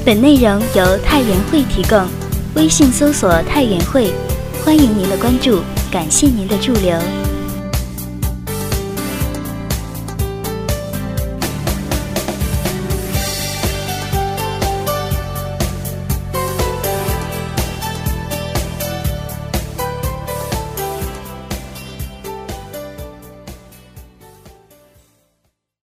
本内容由太原会提供，微信搜索太原会，欢迎您的关注，感谢您的驻留。